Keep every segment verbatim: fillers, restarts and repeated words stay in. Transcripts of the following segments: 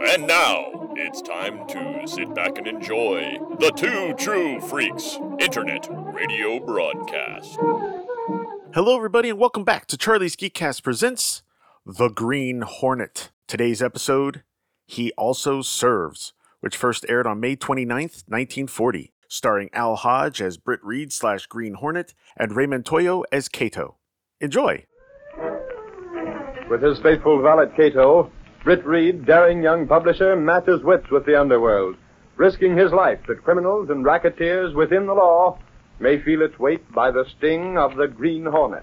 And now, it's time to sit back and enjoy the Two True Freaks Internet Radio Broadcast. Hello, everybody, and welcome back to Charlie's Geekcast presents The Green Hornet. Today's episode, He Also Serves, which first aired on May twenty-ninth, nineteen forty, starring Al Hodge as Britt Reed slash Green Hornet and Raymond Toyo as Kato. Enjoy! With his faithful valet Kato, Britt Reed, daring young publisher, matches wits with the underworld, risking his life that criminals and racketeers within the law may feel its weight by the sting of the Green Hornet.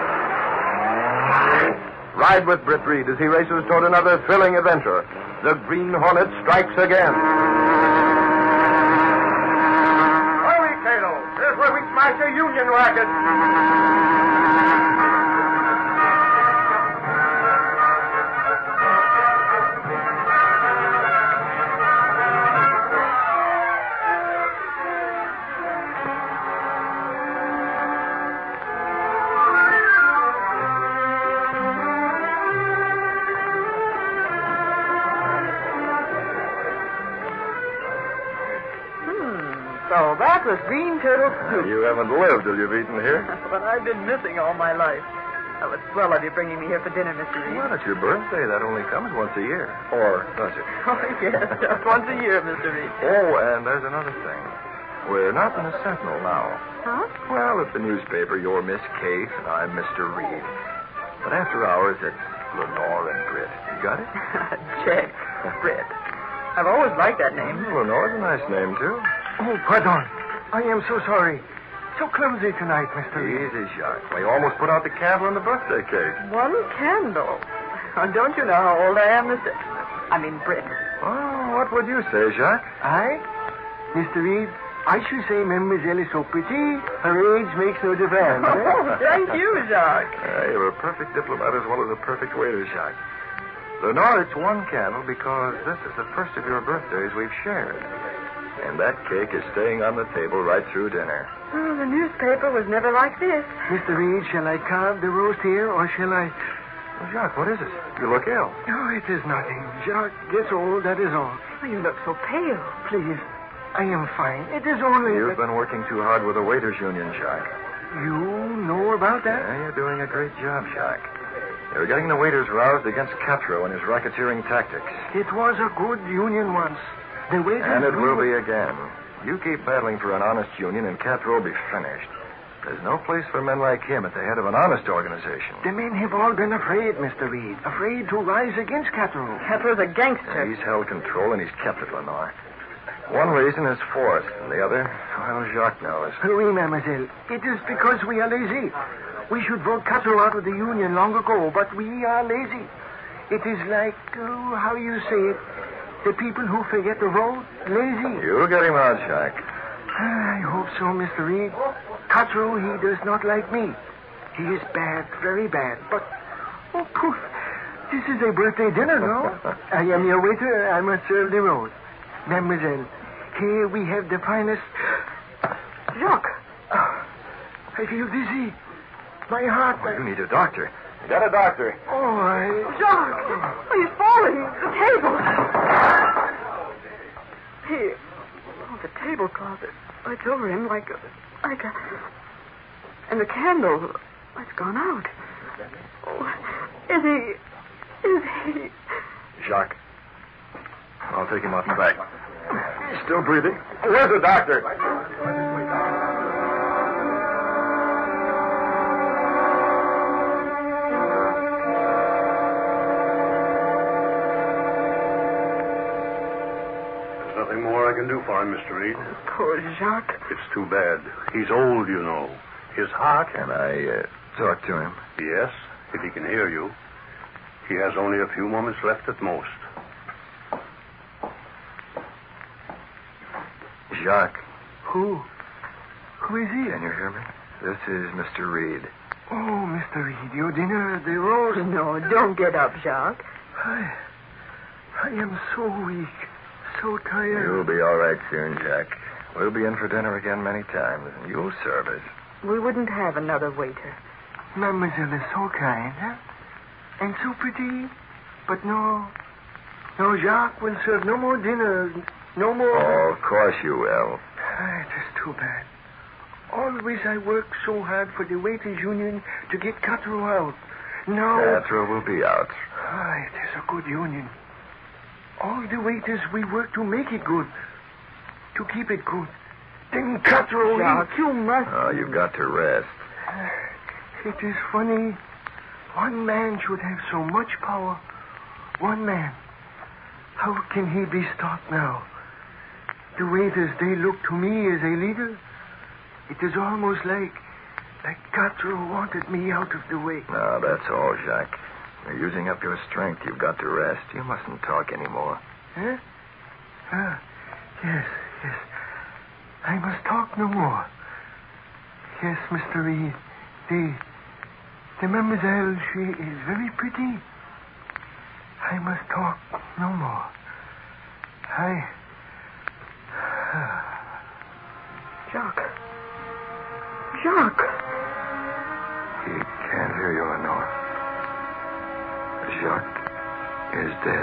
Ride with Britt Reed as he races toward another thrilling adventure. The Green Hornet strikes again. Hurry, Kato! Here's where we smash a union racket! So that was Green Turtle Soup. You haven't lived till you've eaten here. But I've been missing all my life. That was swell of you bringing me here for dinner, Mister Reed. Well, it's your birthday. That only comes once a year. Or does it? Oh, yes, just once a year, Mister Reed. Oh, and there's another thing. We're not in the Sentinel now. Huh? Well, at the newspaper, you're Miss Case and I'm Mister Reed. But after hours, it's Lenore and Britt. You got it? Check. Britt. I've always liked that name. Lenore's a nice name, too. Oh, pardon. I am so sorry. So clumsy tonight, Mister Reed. Easy, Jacques. We almost put out the candle in the birthday cake. One candle. Oh, don't you know how old I am, Mister I mean, Britt. Oh, what would you say, Jacques? I? Mister Reed, I should say Mademoiselle is so pretty, her age makes no difference. Oh, thank you, Jacques. Uh, you're a perfect diplomat as well as a perfect waiter, Jacques. Lenore, it's one candle because this is the first of your birthdays we've shared. And that cake is staying on the table right through dinner. Oh, the newspaper was never like this. Mister Reed, shall I carve the roast here, or shall I... Well, Jacques, what is it? You look ill. Oh, it is nothing. Jacques gets old, that is all. Oh, you look so pale. Please, I am fine. It is only... You've that... been working too hard with the waiters' union, Jacques. You know about that? Yeah, you're doing a great job, Jacques. You're getting the waiters roused against Catro and his racketeering tactics. It was a good union once. The waiters... And it will be again. You keep battling for an honest union, and Catro will be finished. There's no place for men like him at the head of an honest organization. The men have all been afraid, Mister Reed. Afraid to rise against Catro. Catro's a gangster. He's held control, and he's kept it, Lenore. One reason is force, and the other, well, Jacques knows. Oui, mademoiselle. It is because we are lazy. We should vote Catro out of the union long ago, but we are lazy. It is like, oh, how you say it, the people who forget to vote, lazy. You'll get him out, Jacques. I hope so, Mister Reed. Catro, he does not like me. He is bad, very bad, but, oh, poof, this is a birthday dinner, no? I am your waiter. I must serve the roast. Mademoiselle, here we have the finest... Jacques. Oh, I feel dizzy. My heart... Well, you need a doctor. Get a doctor. Oh, I... Jacques! Oh, he's falling. The table. Here. Oh, the tablecloth. It's over him like a... Like a... And the candle... It's gone out. Oh, is he... Is he... Jacques. I'll take him out in the back. He's still breathing. Where's the doctor? Nothing more I can do for him, Mister Reed. Poor Jacques. It's too bad. He's old, you know. His heart... Can I uh, talk to him? Yes, if he can hear you. He has only a few moments left at most. Jacques. Who? Who is he? Can you hear me? This is Mister Reed. Oh, Mister Reed, your dinner, the roast. No, don't get up, Jacques. I... I am so weak, so tired. You'll be all right soon, Jacques. We'll be in for dinner again many times, and you'll serve us. We wouldn't have another waiter. Mademoiselle is so kind, huh? And so pretty. But no, No, Jacques will serve no more dinner. No more. Oh, of course you will. Ah, it is too bad. Always I work so hard for the waiters' union to get Cutthroat out. Now... Cutthroat will be out. Ah, it is a good union. All the waiters, we work to make it good. To keep it good. Then Cutthroat... Jacques, you must... Oh, you've got to rest. It is funny. One man should have so much power. One man. How can he be stopped now? The waiters, they look to me as a leader. It is almost like... like Cutthroat wanted me out of the way. No, that's all, Jacques. You're using up your strength. You've got to rest. You mustn't talk anymore. Huh? Ah, yes, yes. I must talk no more. Yes, Mister Reed. The... the mademoiselle, she is very pretty. I must talk no more. I... Jacques. Jacques. He can't hear you, Lenore. Jacques is dead.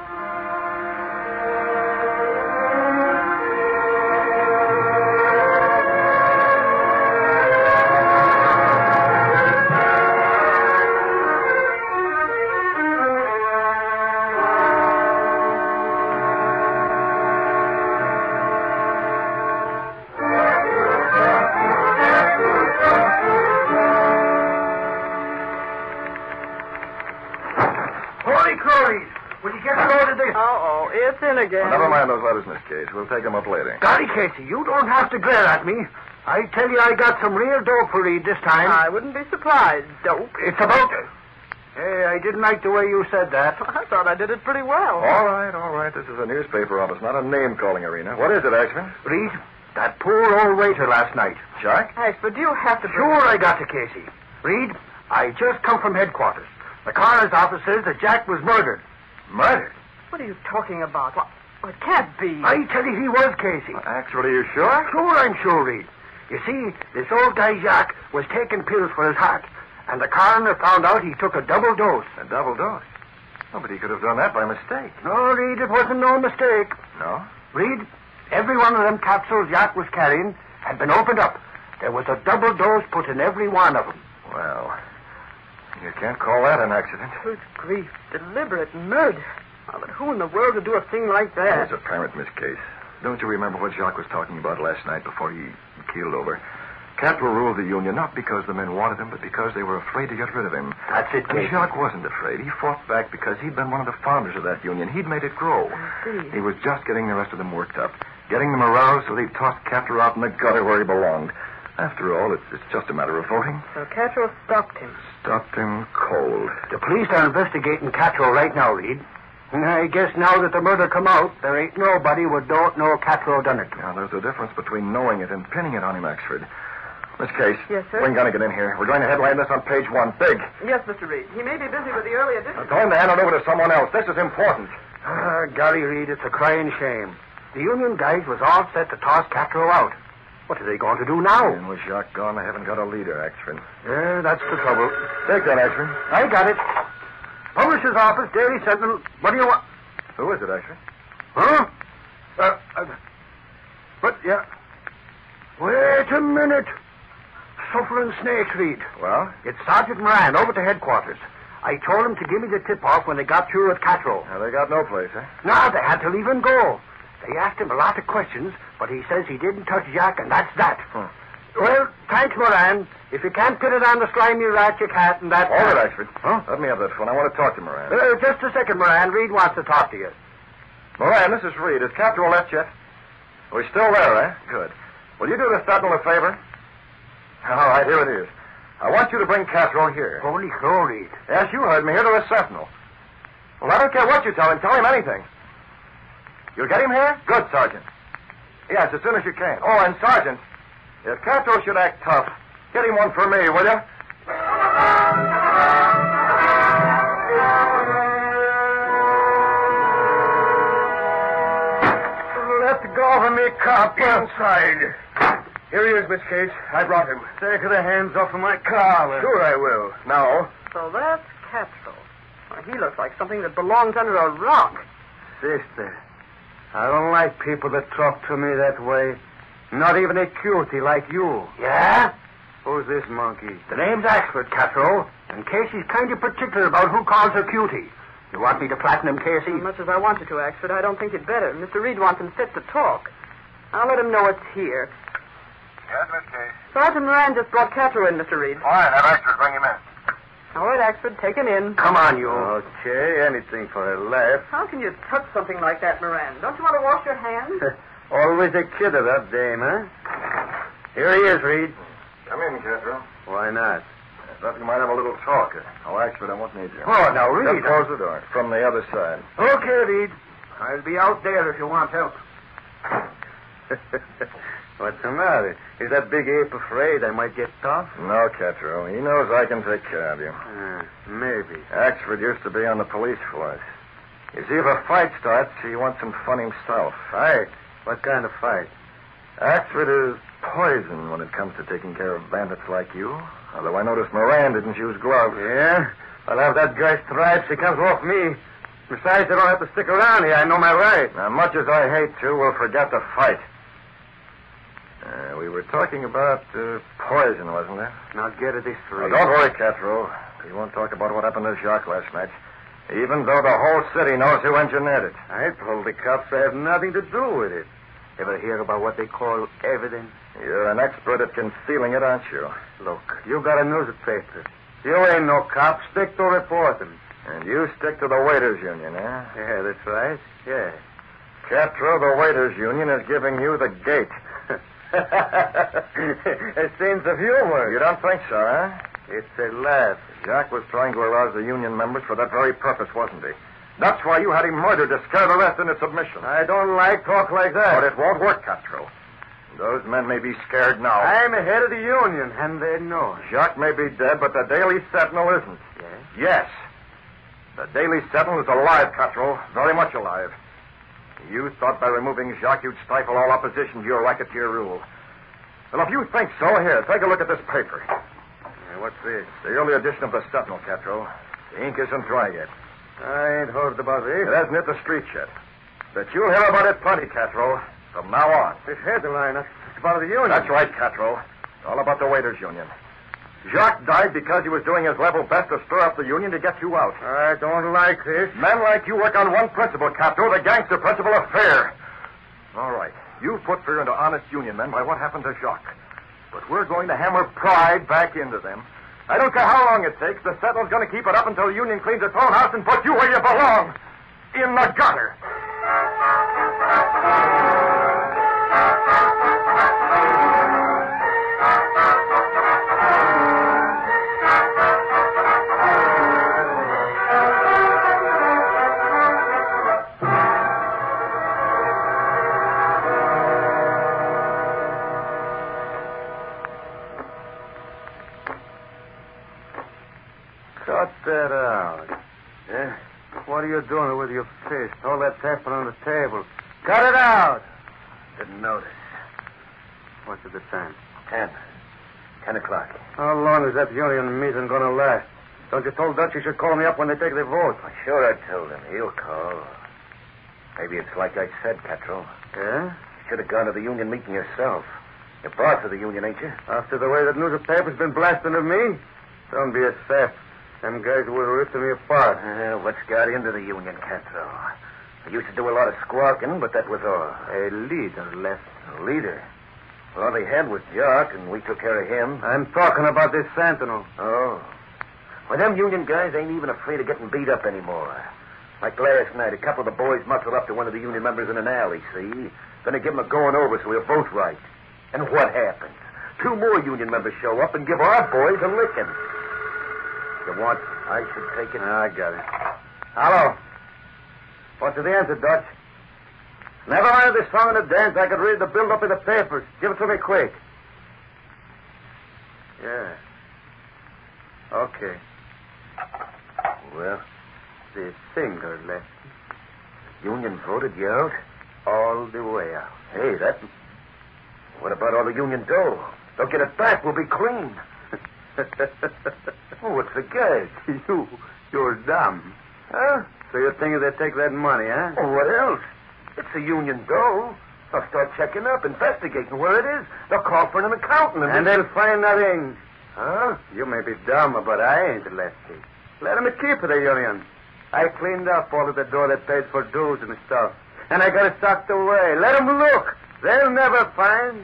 Uh-oh, it's in again. Well, never mind those letters, Miss Case. We'll take them up later. Golly, Casey, you don't have to glare at me. I tell you, I got some real dope for Reed this time. I wouldn't be surprised. Dope. It's about... Hey, I didn't like the way you said that. I thought I did it pretty well. All right, all right. This is a newspaper office, not a name-calling arena. What is it, Axman? Reed, that poor old waiter last night. Jacques? Thanks, but do you have to... Sure I got to, Casey. Reed, I just come from headquarters. The coroner's office says that Jack was murdered. Murdered? What are you talking about? What? Well, it can't be. I tell you, he was, Casey. Uh, actually, you sure? Sure, I'm sure, Reed. You see, this old guy Jacques was taking pills for his heart, and the coroner found out he took a double dose. A double dose? Oh, but he could have done that by mistake. No, Reed, it wasn't no mistake. No? Reed, every one of them capsules Jacques was carrying had been opened up. There was a double dose put in every one of them. Well, you can't call that an accident. Good grief. Deliberate murder. Oh, but who in the world would do a thing like It that? was apparent, Miss Case. Don't you remember what Jacques was talking about last night before he keeled over? Cutthroat ruled the union not because the men wanted him, but because they were afraid to get rid of him. That's it, And Casey. Jacques wasn't afraid. He fought back because he'd been one of the founders of that union. He'd made it grow. I see. He was just getting the rest of them worked up, getting them aroused so they'd toss Cutthroat out in the gutter where he belonged. After all, it's, it's just a matter of voting. So Cutthroat stopped him. Stopped him cold. The police are investigating Cutthroat right now, Reed. And I guess now that the murder come out, there ain't nobody who don't know Cutthroat done it. Now, there's a difference between knowing it and pinning it on him, Axford. Miss Case. Yes, sir? Bring Gunnigan in here. We're going to headline this on page one. Big. Yes, Mister Reed. He may be busy with the early edition. Now, tell him to hand it over to someone else. This is important. Ah, golly, Reed, it's a crying shame. The union guys was all set to toss Cutthroat out. What are they going to do now? And with Jacques gone, I haven't got a leader, Axford. Yeah, that's the trouble. Take that, Axford. I got it. Publisher's office, Daily Sentinel. What do you want? Who is it, Axford? Huh? Uh, uh, but, yeah. Wait a minute. Suffering snakes, Reed. Well? It's Sergeant Moran over to headquarters. I told him to give me the tip-off when they got through at Cutthroat. Now, they got no place, eh? No, they had to leave him go. They asked him a lot of questions, but he says he didn't touch Jack, and that's that. Hmm. Well, thanks, Moran. If you can't put it on the slimy rat, you can't, and that's All that. right, Axford. Huh? Let me have that phone. I want to talk to Moran. Uh, just a second, Moran. Reed wants to talk to you. Moran, this is Reed. Has Cutthroat left yet? Oh, he's still there, eh? Good. Will you do the Sentinel a favor? All right, here it is. I want you to bring Cutthroat here. Holy crow, Reed. Yes, you heard me. Here to the Sentinel. Well, I don't care what you tell him. Tell him anything. You'll get him here? Good, Sergeant. Yes, as soon as you can. Oh, and Sergeant, if Cutthroat should act tough, get him one for me, will you? Let go of me, cop. Inside. Here he is, Miss Case. I brought him. Take the hands off of my car. Sure I will. Now. So that's Cutthroat. Well, he looks like something that belongs under a rock. Sister, I don't like people that talk to me that way. Not even a cutie like you. Yeah? Who's this monkey? The name's Axford, Cutro. And Casey's kind of particular about who calls her cutie. You want me to flatten him, Casey? As much as I want you to, Axford, I don't think you'd better. Mister Reed wants him fit to talk. I'll let him know it's here. Yes, Miss Case. Sergeant Moran just brought Catro in, Mister Reed. All right, have Axford bring him in. All right, Axford, take him in. Come on, you. Okay, anything for a laugh. How can you touch something like that, Moran? Don't you want to wash your hands? Always a kid of that dame, huh? Here he is, Reed. Come in, Castro. Why not? I thought we might have a little talk. Oh, Axford, I won't need you. Oh, now, Reed. Just close the door. From the other side. Okay, Reed. I'll be out there if you want help. What's the matter? Is that big ape afraid I might get tough? No, Castro. He knows I can take care of you. Uh, maybe. Axford used to be on the police force. You see, if a fight starts, he wants some fun himself. Fight? What kind of fight? Axford is poison when it comes to taking care of bandits like you. Although I noticed Moran didn't use gloves. Yeah? I'll have that guy's stripes. He comes off me. Besides, I don't have to stick around here. I know my rights. Now, much as I hate to, we'll forget the fight. Uh, we were talking about uh, poison, wasn't it? Now get it this Now, straight. don't worry, Castro. We won't talk about what happened to Jacques last night. Even though the whole city knows who engineered it. I told the cops I have nothing to do with it. Ever hear about what they call evidence? You're an expert at concealing it, aren't you? Look, you got a newspaper. You ain't no cop. Stick to reporting. And you stick to the waiters' union, eh? Yeah, that's right. Yeah. Castro, the waiters' union is giving you the gate. A sense of humor. You don't think so, huh? It's a laugh. Jacques was trying to arouse the union members for that very purpose, wasn't he? That's why you had him murdered to scare the rest into submission. I don't like talk like that. But it won't work, Castro. Those men may be scared now. I'm head of the union, and they know it. Jacques may be dead, but the Daily Sentinel isn't. Yes? Yes. The Daily Sentinel is alive, Castro. Very much alive. You thought by removing Jacques you'd stifle all opposition to your racketeer rule. Well, if you think so, here, take a look at this paper. Yeah, what's this? The early edition of the Sentinel, Castro. The ink isn't dry yet. I ain't heard about this. It hasn't hit the streets yet. But you'll hear about it plenty, Castro, from now on. This headline, that's about the union. That's right, Castro. It's all about the waiters' union. Jacques died because he was doing his level best to stir up the union to get you out. I don't like this. Men like you work on one principle, Castro, the gangster principle of fear. All right. You've put fear into honest union men by what happened to Jacques. But we're going to hammer pride back into them. I don't care how long it takes. The Sentinel's going to keep it up until the union cleans its own house and puts you where you belong. In the gutter. Cut that out. Yeah? What are you doing with your fist? All that tapping on the table. Cut it out! Didn't notice. What's at the time? Ten. Ten o'clock. How long is that union meeting going to last? Don't you told Dutch you should call me up when they take their vote? Sure, I told him. He'll call. Maybe it's like I said, Castro. Yeah? You should have gone to the union meeting yourself. You're boss of the union, ain't you? After the way that newspaper's been blasting of me? Don't be a sap. Them guys would have ripped me apart. Uh, what's got into the union, Castro? I used to do a lot of squawking, but that was all. A leader left. A leader? Well, all they had was Jock, and we took care of him. I'm talking about this Sentinel. Oh. Well, them union guys ain't even afraid of getting beat up anymore. Like last night, a couple of the boys muscled up to one of the union members in an alley, see? Gonna give him a going over so we'll both right. And what happens? Two more union members show up and give our boys a licking. You want I should take it? I got it. Hello. What's the answer, Dutch? Never mind the song and the dance. I could read the build-up in the papers. Give it to me quick. Yeah. Okay. Well, The finger left. union voted you out? All the way out. Hey, that... What about all the union dough? They'll get it back. We'll be clean. Oh, what's the gag? You, you're dumb. Huh? So you think they'd take that money, huh? Oh, what else? It's a union dough. They'll start checking up, investigating where it is. They'll call for an accountant. And they'll find nothing. Huh? You may be dumb, but I ain't, Lefty. Let them keep the union. I cleaned up all of the dough that paid for dues and stuff. And I got it stocked away. Let them look. They'll never find.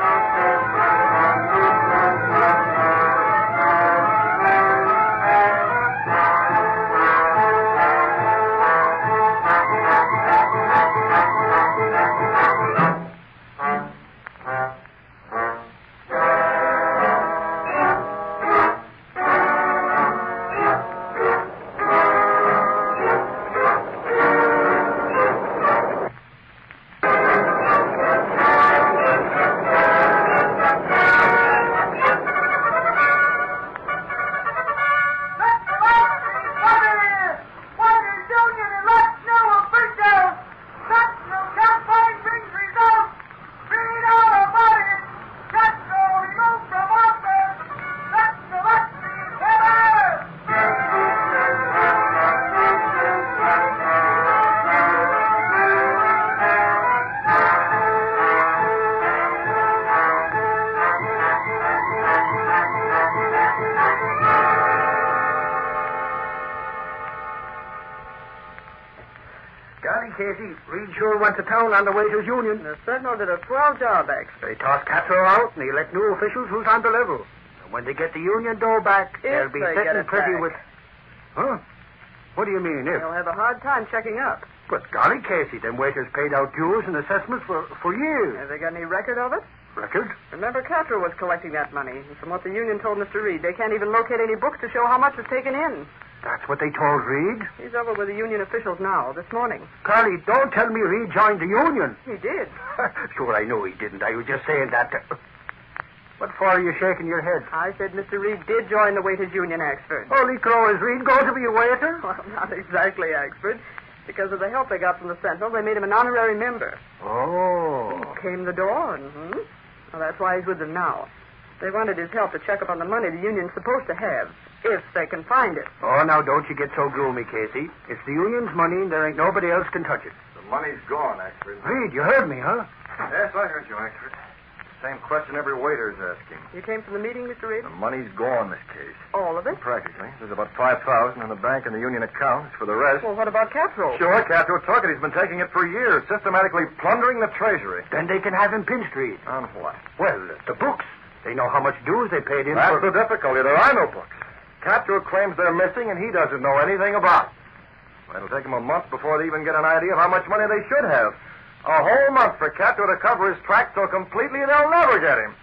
Casey, Reed sure went to town on the way to his union. The Sentinel did a swell job, Axford. They tossed Castro out, and he elect new officials who's on the level. And when they get the union dough back, If they'll be they get sitting it pretty back. with... Huh? What do you mean, if? They'll have a hard time checking up. But golly, Casey, them waiters paid out dues and assessments for, for years. Have they got any record of it? Record? Remember, Castro was collecting that money. And from what the union told Mister Reed, they can't even locate any books to show how much was taken in. That's what they told Reed? He's over with the union officials now, this morning. Carly, don't tell me Reed joined the union. He did. Sure, I know he didn't. I was just saying that. To... What for are you shaking your head? I said Mister Reed did join the waiters' union, Axford. Holy crow, is Reed going to be a waiter? Well, not exactly, Axford. Because of the help they got from the Sentinel, they made him an honorary member. Oh. Came the door, and hmm? Well, that's why he's with them now. They wanted his help to check up on the money the union's supposed to have, if they can find it. Oh, now don't you get so gloomy, Casey. It's the union's money, and there ain't nobody else can touch it. The money's gone, Axford. Reed, you heard me, huh? Yes, I heard you, Axford. Same question every waiter's asking. You came from the meeting, Mister Reed? The money's gone, Miss Case. All of it? Practically. There's about five thousand in the bank and the union accounts. For the rest... Well, what about Castro? Sure, Castro took it. He's been taking it for years, systematically plundering the treasury. Then they can have him pinched, Reed. On what? Well, the books. They know how much dues they paid in That's for... the difficulty. There are no books. Castro claims they're missing, and he doesn't know anything about it. It'll take him a month before they even get an idea of how much money they should have. A whole month for Castro to cover his tracks so completely they'll never get him.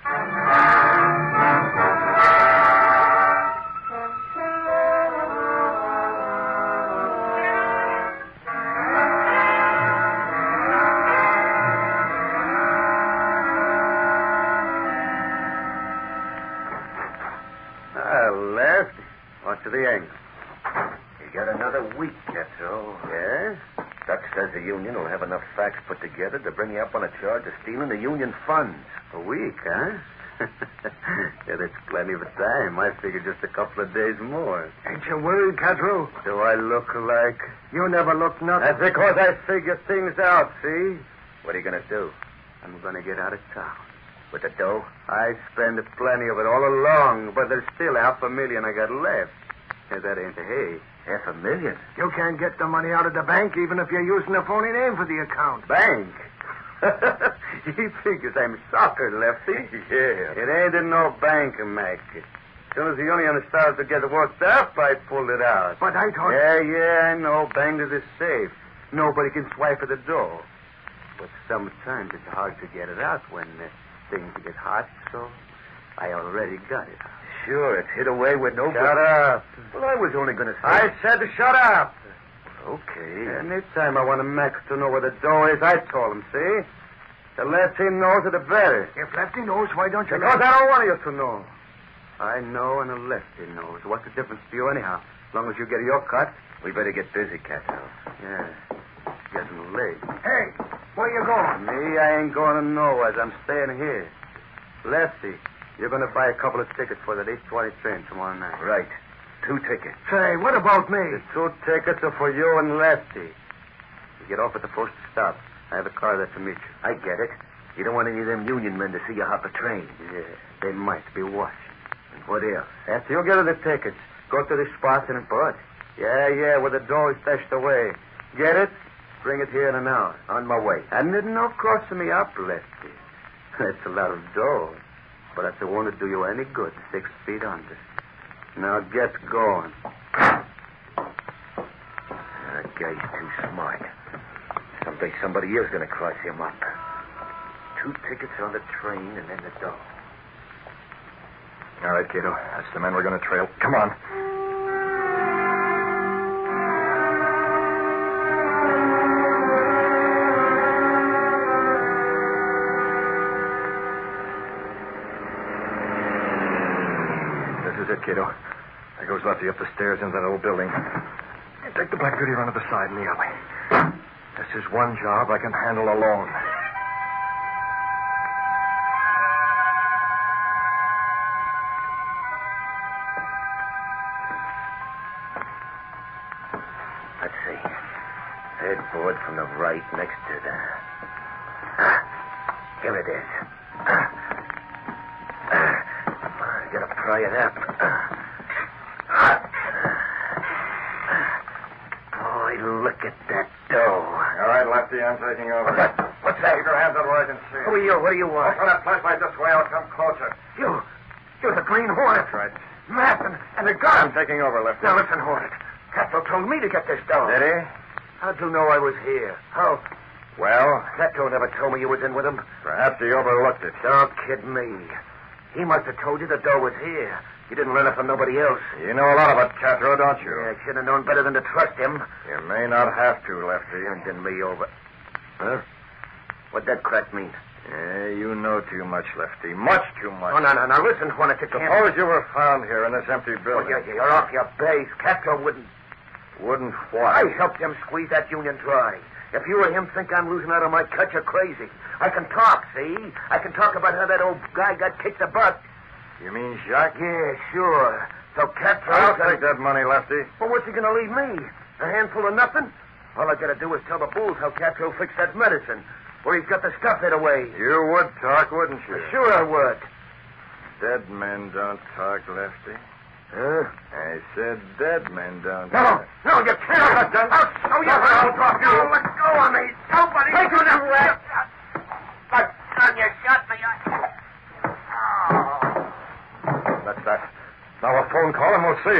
Ah, Lefty. What's the angle? You got another week, Castro. Yes? Dutch says the union will have enough facts put together to bring you up on a charge of stealing the union funds. A week, huh? Yeah, that's plenty of time. I figured just a couple of days more. Ain't you worried, Castro? Do I look like... You never look nothing. That's because I figure things out, see? What are you going to do? I'm going to get out of town. With the dough? I spend plenty of it all along, but there's still half a million I got left. Yeah, that ain't the hay. Half a million? You can't get the money out of the bank even if you're using a phony name for the account. Bank? He figures I'm soccer, Lefty. Yeah. It ain't in no bank, Mac. As soon as the union starts to get worked up, I pulled it out. But I thought... Yeah, yeah, I know. Bank is safe. Nobody can swipe at the door. But sometimes it's hard to get it out when uh, things get hot, so I already got it. Sure, it's hid away with no... Shut up. Well, I was only going to say... I said to shut up. Okay. Anytime I want a Max to know where the door is, I call him, see? The less he knows, the better. If Lefty knows, why don't you... Because I don't want you to know. I know and the Lefty knows. What's the difference to you anyhow? As long as you get your cut. We better get busy, Castro. Yeah. It's getting late. Hey, where you going? Me, I ain't going to nowhere. I'm staying here. Lefty, you're going to buy a couple of tickets for that eight twenty train tomorrow night. Right. two tickets. Say, what about me? The two tickets are for you and Lefty. You get off at the first stop. I have a car there to meet you. I get it. You don't want any of them union men to see you hop a train. Yeah, they might be watching. And what else? After you get her the tickets, go to the spot in Bud. Yeah, yeah, where the dough is stashed away. Get it? Bring it here in an hour. On my way. And didn't no crossing me up, Lefty. That's a lot of dough. But if it won't do you any good, six feet under. Now get going. That guy's too smart. Someday somebody is going to cross him up. Two tickets on the train and then the dough. All right, Cato. That's the man we're going to trail. Come on. This is it, Cato. There goes Lefty up the stairs into that old building. Take the Black Beauty around to the side in the alley. This is one job I can handle alone. Let's see. Third board from the right next to the... Ah, here it is. Ah, ah, gotta pry it up. Ah, boy, look at that dough. All right, Lefty, I'm taking over. What's that? What's that? Keep your hands up where I can see. Who are you? What do you want? Open that flashlight this way. I'll come closer. You. You're the Green Hornet. That's right. Map and, and a I'm gun. taking over, Lefty. Now listen, Hornet. Cato told me to get this dough. Did he? How'd you know I was here? How? Well, Cato never told me you was in with him. perhaps he overlooked it. Don't kid me. He must have told you the dough was here. You didn't learn it from nobody else. You know a lot about Catro, don't you? Yeah, I should have known better than to trust him. You may not have to, Lefty. Handing me over. Huh? What'd that crack mean? Yeah, you know too much, Lefty. Much too much. Oh, no, no, now listen, Hornet, you can't... Suppose you were found here in this empty Oh, building. you're, you're off your base. Cato wouldn't... Wouldn't what? I helped him squeeze that union dry. If you or him think I'm losing out on my cut, you're crazy. I can talk, see? I can talk about how that old guy got kicked the butt. You mean Jacques? Yeah, sure. So Cato... I'll take that money, Lefty. Well, what's he going to leave me? A handful of nothing? All I got to do is tell the bulls how Cato fixed that medicine, where he's got the stuff hid away. You would talk, wouldn't you? Sure I would. Dead men don't talk, Lefty. Huh? I said dead men don't No, talk. no, you can't. I'll show you. I'll drop you. Let go of me. Nobody. Take you to rest. But, son, you shot me. Oh. That's that. Now a phone call and we'll see.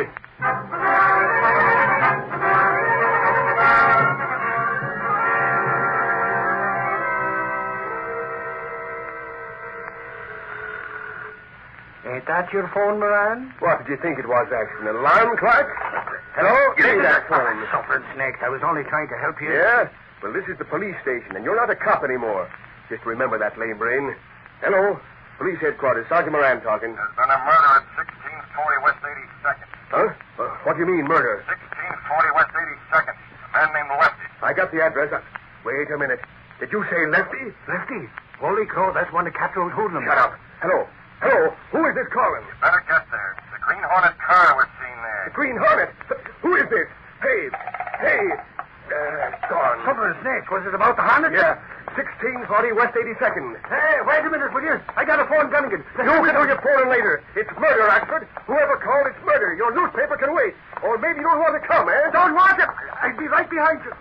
Ain't that your phone, Moran? What did you think it was, Action? An alarm clock? Hello? Give me that phone. Suffering snakes. I was only trying to help you. Yeah? Well, this is the police station, and you're not a cop anymore. Just remember that, lame brain. Hello? Police headquarters. Sergeant Moran talking. There's been a murder at sixteen forty West eighty-second. Huh? Uh, what do you mean, murder? sixteen forty West eighty-second. A man named Lefty. I got the address. Uh, wait a minute. Did you say Lefty? Lefty. Holy crow, that's one of Catro's hoodlums. Shut up. Hello? Hello? Who is this calling? Better get there. The Green Hornet car was seen there. The Green Hornet. Who is this? Hey. Hey. Uh, gone. Suffering snakes. Was it about the Hornet? Yeah. sixteen forty West eighty-second. Hey, wait a minute, will you? I got a phone Gunnigan. You can do your phoning later. It's murder, Oxford. Whoever called, it's murder. Your newspaper can wait. Or maybe you don't want to come, eh? Don't want it. I'd be right behind you.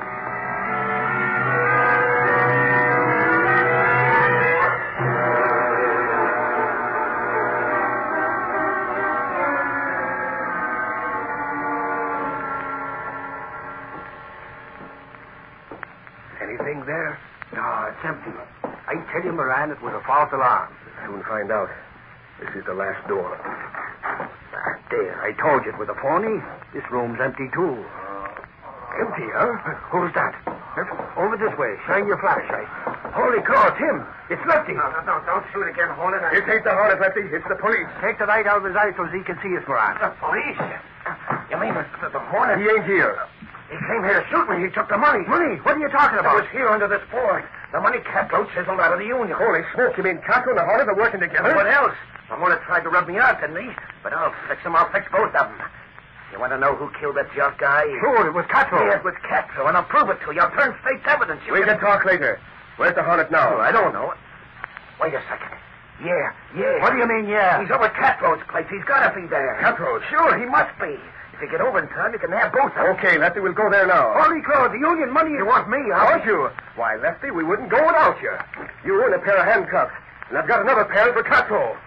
Anything there? No, it's empty. I tell you, Moran, it was a false alarm. Soon find out. This is the last door. Ah, there, I told you it was a phony. This room's empty, too. Empty, huh? Who's that? Over this way. Shine your flashlight. Holy crow, it's him. It's Lefty. No, no, no, don't shoot again, Hornet. I... It ain't the Hornet, Lefty. It's the police. Take the light out of his eyes so he can see us, Moran. The police? You mean the, the, the Hornet? He ain't here. He came here to shoot me. He took the money. Money? What are you talking It about? was here under this board. The money Cato chiseled out of the union. Holy smoke, you mean Catro and the Hornet are working together? What else? The Hornet tried to rub me out, didn't he? But I'll fix him. I'll fix both of them. You want to know who killed that junk guy? Sure, it was Castro. Yeah, it was Castro, and I'll prove it to you. I'll turn state's evidence. You We can talk later. Where's the Hornet now? Oh, I don't know. Wait a second. Yeah, yeah. What do you mean, yeah? He's over at Castro's place. He's got to be there. Castro's? Sure, he must be. If you get over in time, you can have both of them. Okay, Lefty, we'll go there now. Holy crow, the union money... You want me, huh? Don't you? Why, Lefty, we wouldn't go without you. You in a pair of handcuffs. And I've got another pair for Castro.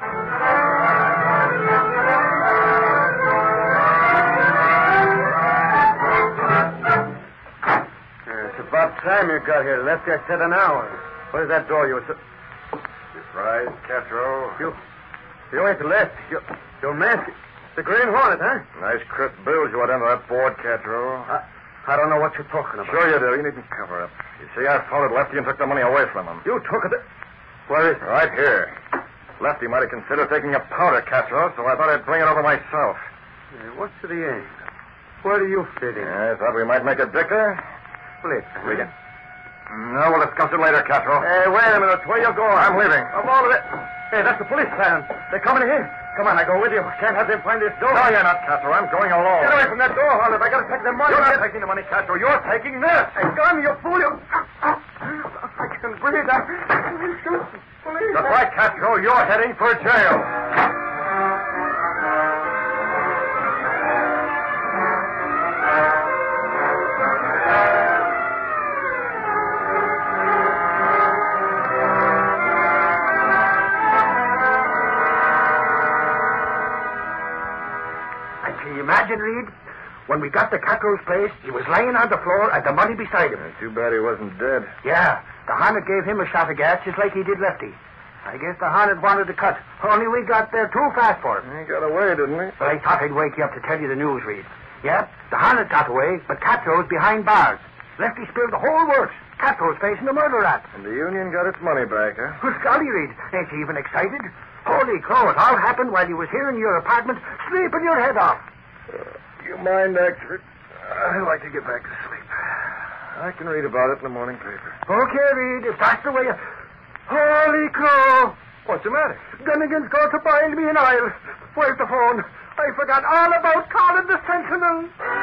It's about time you got here, Lefty. I said an hour. Where's that door you were... Surprise, Castro. You... You ain't the Lefty. You, you're masked. The Green Hornet, huh? Nice crisp bills you had under that board, Castro. I, I don't know what you're talking about. Sure you do. You needn't cover up. You see, I followed Lefty and took the money away from him. You took it. Where is it? Right here. Lefty might have considered taking a powder, Castro, so I thought I'd bring it over myself. Hey, what's the aim? Where do you fit in? I thought we might make a dicker. Split. We can... No, we'll discuss it later, Castro. Hey, wait a minute. Where you going? I'm leaving. Of all of it. Hey, that's the police van. They're coming here. Come on, I go with you. Can't have them find this door. No, you're not, Castro. I'm going alone. Get away from that door, Hornet. I gotta take the money. You're not taking the money, Castro. You're taking this. Hey, gun, you fool. You... I can breathe. I... Police. That's right, Castro. You're heading for jail. Imagine, Reed, when we got to Castro's place, he was laying on the floor and the money beside him. Too bad he wasn't dead. Yeah, the Hornet gave him a shot of gas just like he did Lefty. I guess the Hornet wanted to cut, only we got there too fast for him. He got away, didn't he? Well, I thought I'd wake you up to tell you the news, Reed. Yeah, the Hornet got away, but Castro's behind bars. Lefty spilled the whole works. Castro's facing the murder rap. And the union got its money back, huh? Well, golly, Reed, ain't you even excited? Holy crow, it all happened while you was here in your apartment, sleeping your head off. Uh, you mind, Exford? I'd like to get back to sleep. I can read about it in the morning paper. Okay, Reed, if that's the way you... Holy crow! What's the matter? Gunnigan's going to boil me in oil. Where's the phone? I forgot all about calling the Sentinel.